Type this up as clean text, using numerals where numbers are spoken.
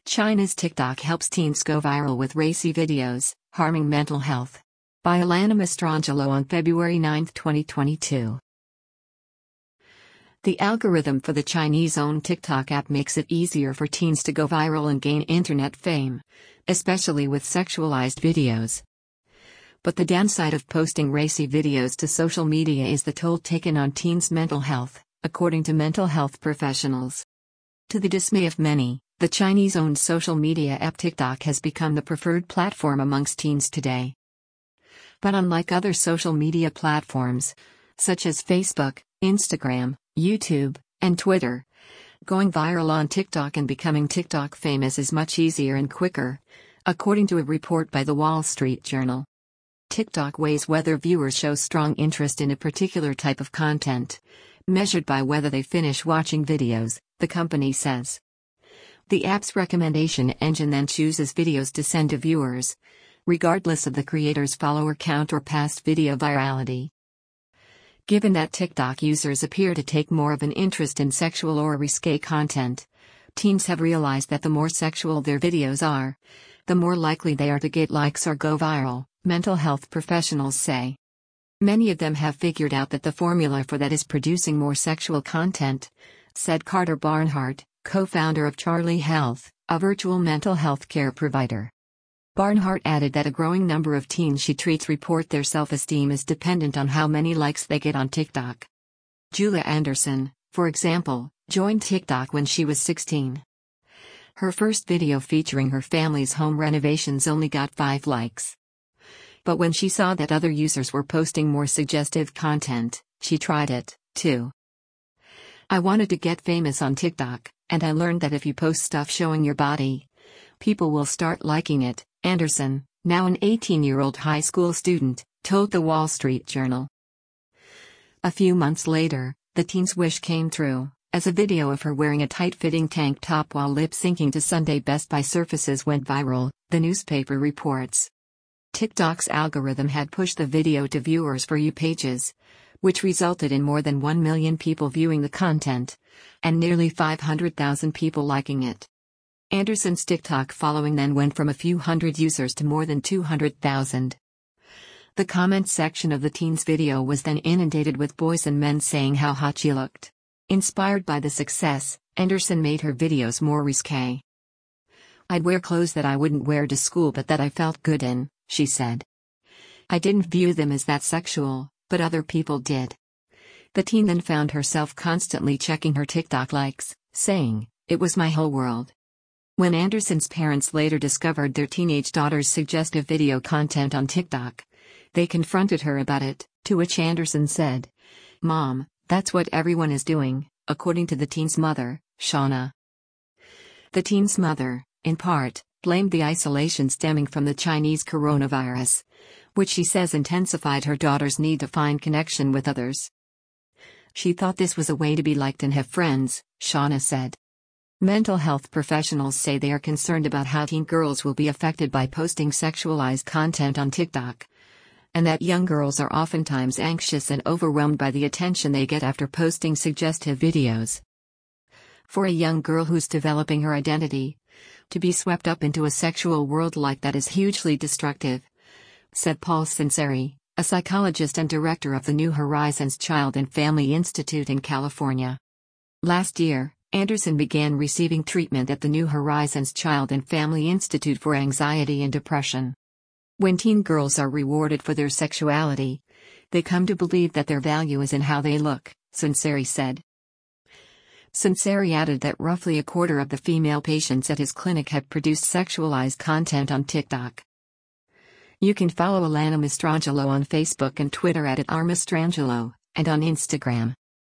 China's TikTok helps teens go viral with racy videos, harming mental health. By Alana Mastrangelo on February 9, 2022. The algorithm for the Chinese-owned TikTok app makes it easier for teens to go viral and gain internet fame, especially with sexualized videos. But the downside of posting racy videos to social media is the toll taken on teens' mental health, according to mental health professionals. To the dismay of many, the Chinese-owned social media app TikTok has become the preferred platform amongst teens today. But unlike other social media platforms, such as Facebook, Instagram, YouTube, and Twitter, going viral on TikTok and becoming TikTok famous is much easier and quicker, according to a report by The Wall Street Journal. TikTok weighs whether viewers show strong interest in a particular type of content, measured by whether they finish watching videos, the company says. The app's recommendation engine then chooses videos to send to viewers, regardless of the creator's follower count or past video virality. Given that TikTok users appear to take more of an interest in sexual or risque content, teens have realized that the more sexual their videos are, the more likely they are to get likes or go viral, mental health professionals say. Many of them have figured out that the formula for that is producing more sexual content, said Carter Barnhart, co-founder of Charlie Health, a virtual mental health care provider. Barnhart added that a growing number of teens she treats report their self-esteem is dependent on how many likes they get on TikTok. Julia Anderson, for example, joined TikTok when she was 16. Her first video featuring her family's home renovations only got 5 likes. But when she saw that other users were posting more suggestive content, she tried it, too. I wanted to get famous on TikTok, and I learned that if you post stuff showing your body, people will start liking it, Anderson, now an 18-year-old high school student, told The Wall Street Journal. A few months later, the teen's wish came true, as a video of her wearing a tight-fitting tank top while lip-syncing to Sunday Best By Surfaces went viral, the newspaper reports. TikTok's algorithm had pushed the video to viewers' For You pages, which resulted in more than 1 million people viewing the content, and nearly 500,000 people liking it. Anderson's TikTok following then went from a few hundred users to more than 200,000. The comment section of the teen's video was then inundated with boys and men saying how hot she looked. Inspired by the success, Anderson made her videos more risque. I'd wear clothes that I wouldn't wear to school but that I felt good in, she said. I didn't view them as that sexual, but other people did. The teen then found herself constantly checking her TikTok likes, saying, "It was my whole world." When Anderson's parents later discovered their teenage daughter's suggestive video content on TikTok, they confronted her about it, to which Anderson said, "Mom, that's what everyone is doing," according to the teen's mother, Shauna. The teen's mother, in part, blamed the isolation stemming from the Chinese coronavirus, which she says intensified her daughter's need to find connection with others. She thought this was a way to be liked and have friends, Shauna said. Mental health professionals say they are concerned about how teen girls will be affected by posting sexualized content on TikTok, and that young girls are oftentimes anxious and overwhelmed by the attention they get after posting suggestive videos. For a young girl who's developing her identity, to be swept up into a sexual world like that is hugely destructive, said Paul Sinceri, a psychologist and director of the New Horizons Child and Family Institute in California. Last year, Anderson began receiving treatment at the New Horizons Child and Family Institute for anxiety and depression. When teen girls are rewarded for their sexuality, they come to believe that their value is in how they look, Sinceri said. Sinceri added that roughly a quarter of the female patients at his clinic have produced sexualized content on TikTok. You can follow Alana Mastrangelo on Facebook and Twitter @Mastrangelo, and on Instagram